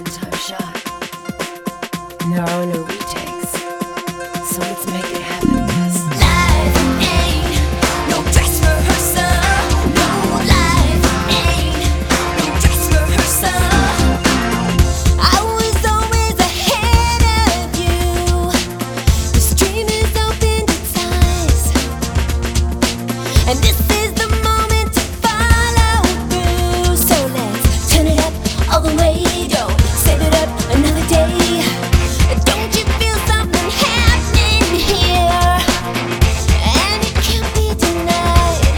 one-time shot. And there are no retakes. So let's make it happen, yes. Life ain't no dress rehearsal. No, life ain't no dress rehearsal. I was always ahead of you. The stream is open its eyes, and this is the moment to follow through. So let's turn it up all the way. Don't save it up another day. Don't you feel something happening here? And it can't be denied.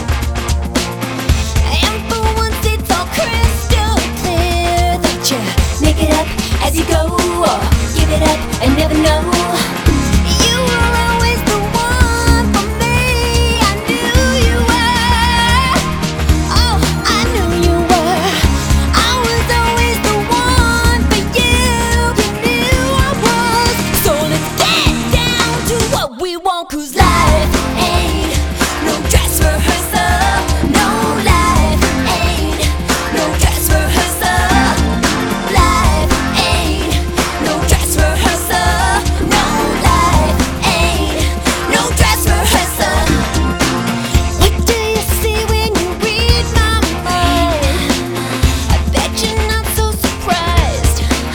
And for once it's all crystal clear that you make it up as you go, or give it up and never know. You were always the one for me. I knew you were. Oh, I knew you were. I was always the one for you. You knew I was. So let's get down to what we want, 'cause life ain't no dress rehearsal. No, life ain't no dress rehearsal. Life ain't no dress rehearsal. No, life ain't no dress rehearsal. What do you see when you read my mind? I bet you're not so surprised.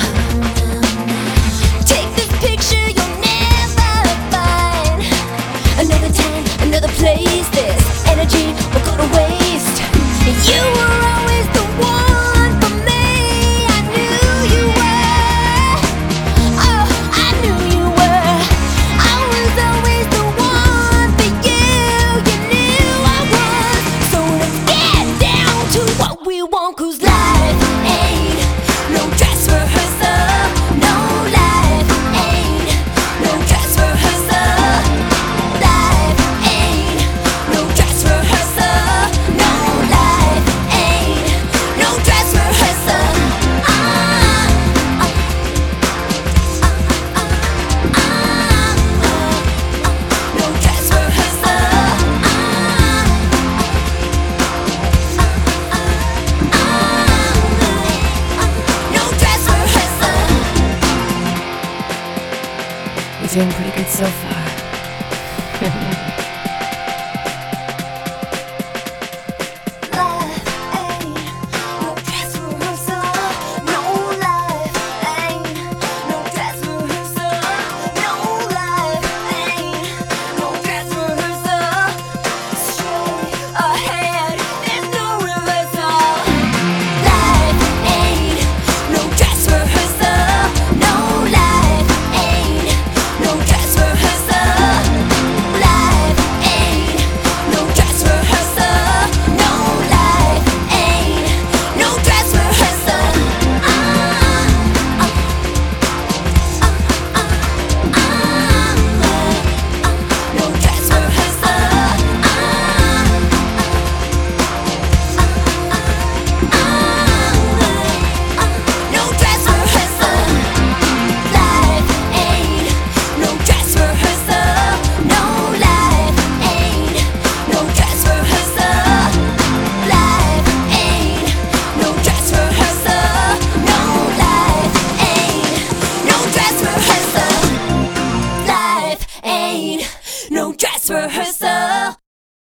Take this picture, you'll never find another time, another place. This energy will go to waste. You were always the one for me. I knew you were. Oh, I knew you were. I was always the one for you. You knew I was. So let's get down to what we want, 'cause life ain't no dress rehearsal. No, life ain't no dress rehearsal. Life ain't no dress rehearsal. No, life ain't no dress rehearsal. No dress rehearsal. No dress rehearsal. You're doing pretty good so far.